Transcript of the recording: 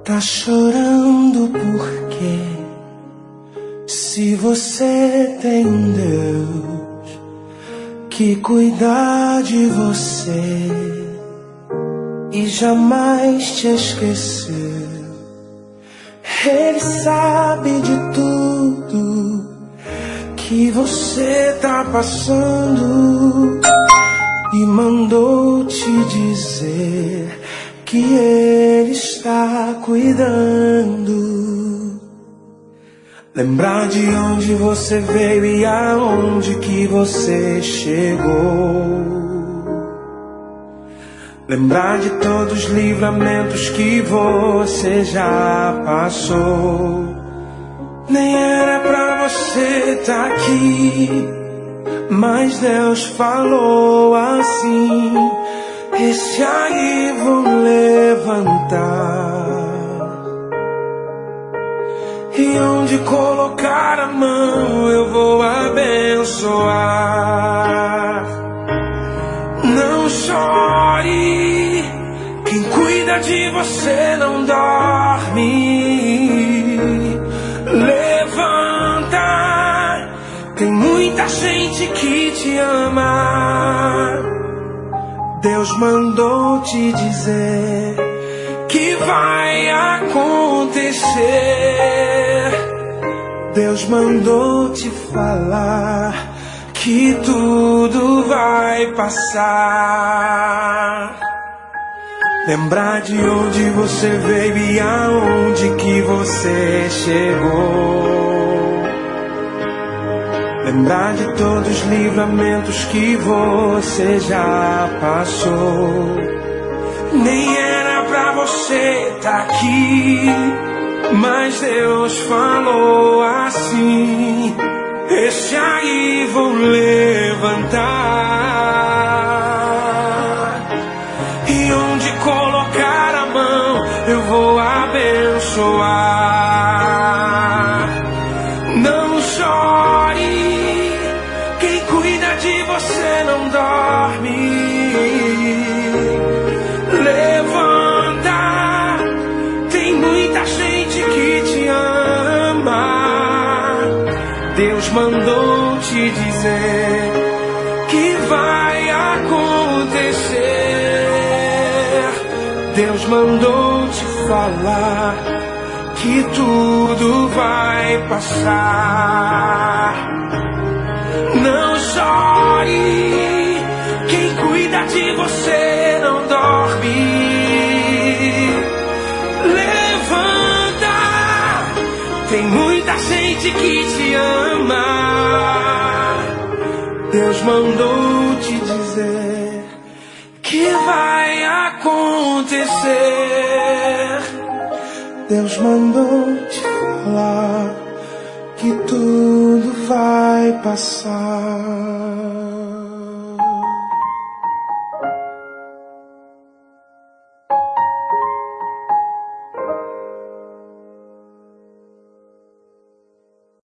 Tá chorando por quê? Se você tem um Deus que cuida de você e jamais te esqueceu, Ele sabe de tudo que você tá passando e mandou te dizer que Ele está cuidando. Lembrar de onde você veio e aonde que você chegou. Lembrar de todos os livramentos que você já passou. Nem era pra você tá aqui, mas Deus falou assim: esse aí vou levantar. E onde colocar a mão eu vou abençoar. Não chore, quem cuida de você não dorme. Levanta, tem muita gente que te ama. Deus mandou te dizer que vai acontecer. Deus mandou te falar que tudo vai passar. Lembrar de onde você veio e aonde que você chegou. Lembrar de todos os livramentos que você já passou. Nem era pra você tá aqui, mas Deus falou assim: esse aí vou levantar. E onde colocar a mão eu vou abençoar. Não chore, quem cuida de você não dorme. Levanta, tem muita gente que te ama. Deus mandou te dizer que vai acontecer. Deus mandou te falar que tudo vai passar. Não chore, quem cuida de você não dorme. Levanta, tem muita gente que te ama. Deus mandou te dizer que vai acontecer. Deus mandou te falar que tudo vai passar.